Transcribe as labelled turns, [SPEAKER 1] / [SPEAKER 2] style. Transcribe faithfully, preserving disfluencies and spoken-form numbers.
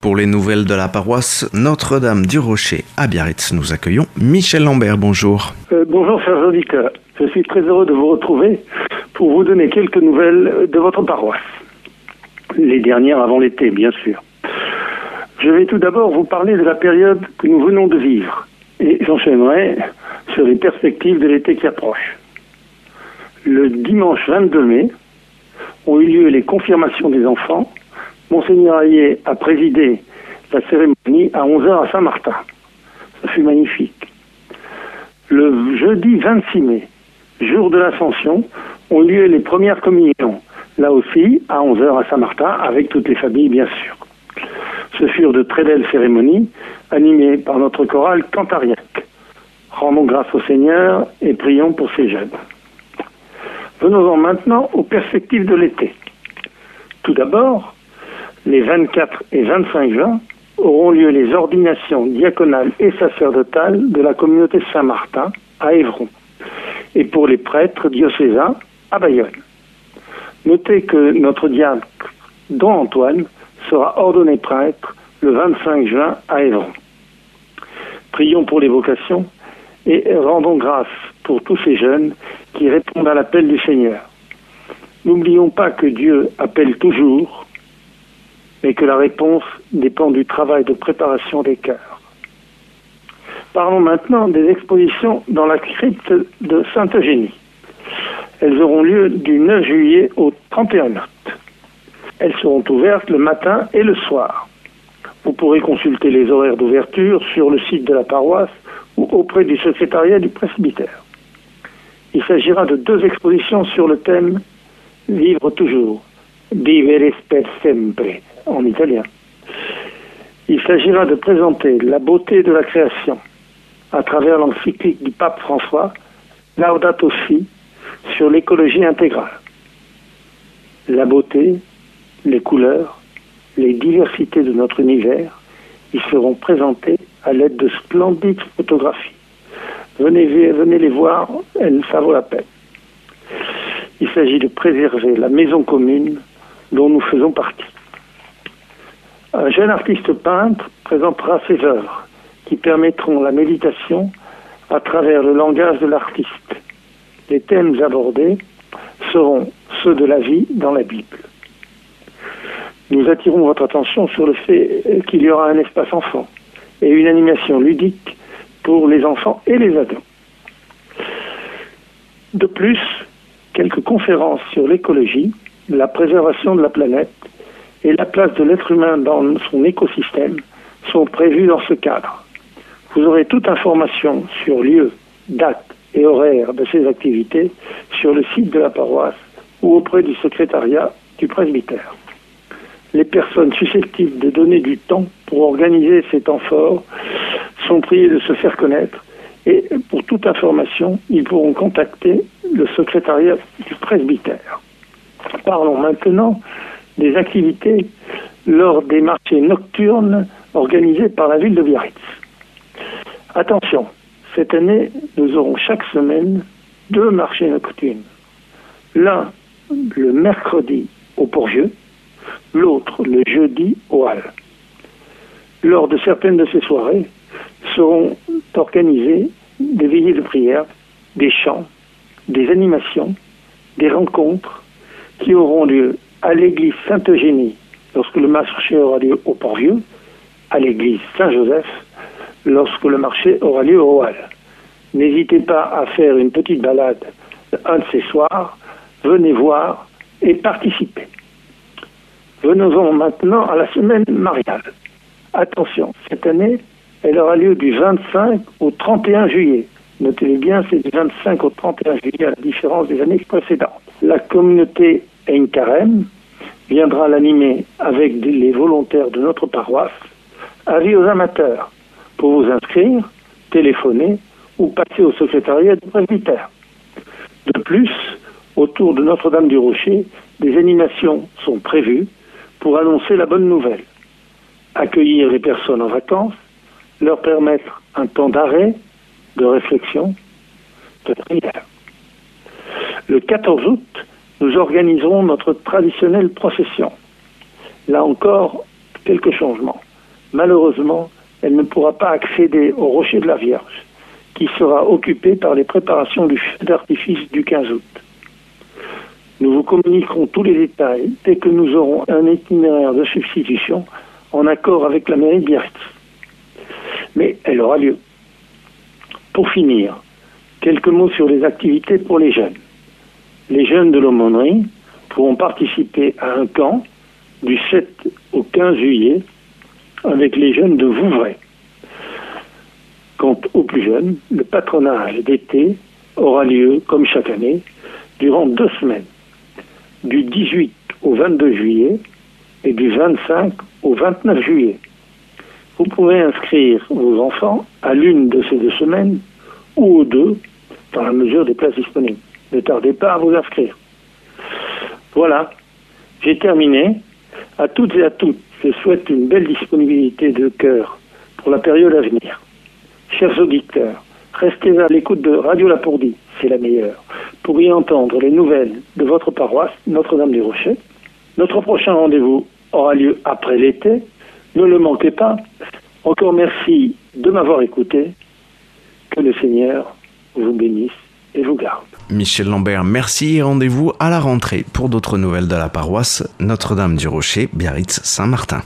[SPEAKER 1] Pour les nouvelles de la paroisse Notre-Dame du Rocher à Biarritz, nous accueillons Michel Lambert. Bonjour.
[SPEAKER 2] Euh, bonjour chers auditeurs. Je suis très heureux de vous retrouver pour vous donner quelques nouvelles de votre paroisse. Les dernières avant l'été, bien sûr. Je vais tout d'abord vous parler de la période que nous venons de vivre et j'enchaînerai sur les perspectives de l'été qui approche. Le dimanche vingt-deux mai ont eu lieu les confirmations des enfants. Monseigneur Hayet a présidé la cérémonie à onze heures à Saint-Martin. Ça fut magnifique. Le jeudi vingt-six mai, jour de l'Ascension, ont eu lieu les premières communions. Là aussi, à onze heures à Saint-Martin, avec toutes les familles, bien sûr. Ce furent de très belles cérémonies, animées par notre chorale Cantariaque. Rendons grâce au Seigneur et prions pour ces jeunes. Venons-en maintenant aux perspectives de l'été. Tout d'abord, les vingt-quatre et vingt-cinq juin auront lieu les ordinations diaconales et sacerdotales de la communauté Saint-Martin à Évron et pour les prêtres diocésains à Bayonne. Notez que notre diacre, Don Antoine, sera ordonné prêtre le vingt-cinq juin à Évron. Prions pour les vocations et rendons grâce pour tous ces jeunes qui répondent à l'appel du Seigneur. N'oublions pas que Dieu appelle toujours, mais que la réponse dépend du travail de préparation des cœurs. Parlons maintenant des expositions dans la crypte de Sainte-Eugénie. Elles auront lieu du neuf juillet au trente et un août. Elles seront ouvertes le matin et le soir. Vous pourrez consulter les horaires d'ouverture sur le site de la paroisse ou auprès du secrétariat du presbytère. Il s'agira de deux expositions sur le thème « Vivre toujours ». Vivere per sempre, en italien. Il s'agira de présenter la beauté de la création à travers l'encyclique du pape François, Laudato Si, sur l'écologie intégrale. La beauté, les couleurs, les diversités de notre univers y seront présentées à l'aide de splendides photographies. Venez, venez les voir, elles, ça vaut la peine. Il s'agit de préserver la maison commune dont nous faisons partie. Un jeune artiste peintre présentera ses œuvres qui permettront la méditation à travers le langage de l'artiste. Les thèmes abordés seront ceux de la vie dans la Bible. Nous attirons votre attention sur le fait qu'il y aura un espace enfant et une animation ludique pour les enfants et les ados. De plus, quelques conférences sur l'écologie, la préservation de la planète et la place de l'être humain dans son écosystème sont prévues dans ce cadre. Vous aurez toute information sur lieu, date et horaire de ces activités sur le site de la paroisse ou auprès du secrétariat du presbytère. Les personnes susceptibles de donner du temps pour organiser ces temps forts sont priées de se faire connaître et pour toute information, ils pourront contacter le secrétariat du presbytère. Parlons maintenant des activités lors des marchés nocturnes organisés par la ville de Biarritz. Attention, cette année, nous aurons chaque semaine deux marchés nocturnes. L'un le mercredi au Port-Vieux, l'autre le jeudi au Halles. Lors de certaines de ces soirées, seront organisées des veillées de prière, des chants, des animations, des rencontres qui auront lieu à l'église Sainte-Eugénie lorsque le marché aura lieu au Port-Vieux, à l'église Saint-Joseph lorsque le marché aura lieu au Halles. N'hésitez pas à faire une petite balade un de ces soirs, venez voir et participer. Venons-en maintenant à la semaine mariale. Attention, cette année, elle aura lieu du vingt-cinq au trente et un juillet. Notez bien, c'est du vingt-cinq au trente et un juillet, à la différence des années précédentes. La communauté Ein Carême viendra l'animer avec les volontaires de notre paroisse. Avis aux amateurs, pour vous inscrire, téléphoner ou passer au secrétariat du presbytère. De plus, autour de Notre-Dame du Rocher, des animations sont prévues pour annoncer la bonne nouvelle. Accueillir les personnes en vacances, leur permettre un temps d'arrêt, de réflexion, de prière. Le quatorze août, nous organiserons notre traditionnelle procession. Là encore, quelques changements. Malheureusement, elle ne pourra pas accéder au rocher de la Vierge, qui sera occupé par les préparations du feu d'artifice du quinze août. Nous vous communiquerons tous les détails dès que nous aurons un itinéraire de substitution en accord avec la mairie de Biarritz. Mais elle aura lieu. Pour finir, quelques mots sur les activités pour les jeunes. Les jeunes de l'aumônerie pourront participer à un camp du sept au quinze juillet avec les jeunes de Vouvray. Quant aux plus jeunes, le patronage d'été aura lieu, comme chaque année, durant deux semaines, du dix-huit au vingt-deux juillet et du vingt-cinq au vingt-neuf juillet. Vous pourrez inscrire vos enfants à l'une de ces deux semaines ou aux deux, dans la mesure des places disponibles. Ne tardez pas à vous inscrire. Voilà, j'ai terminé. À toutes et à toutes, je souhaite une belle disponibilité de cœur pour la période à venir. Chers auditeurs, restez à l'écoute de Radio Lapourdie, c'est la meilleure, pour y entendre les nouvelles de votre paroisse Notre-Dame-du-Rocher. Notre prochain rendez-vous aura lieu après l'été. Ne le manquez pas. Encore merci de m'avoir écouté. Que le Seigneur vous bénisse et vous garde.
[SPEAKER 1] Michel Lambert, merci et rendez-vous à la rentrée pour d'autres nouvelles de la paroisse Notre-Dame-du-Rocher, Biarritz-Saint-Martin.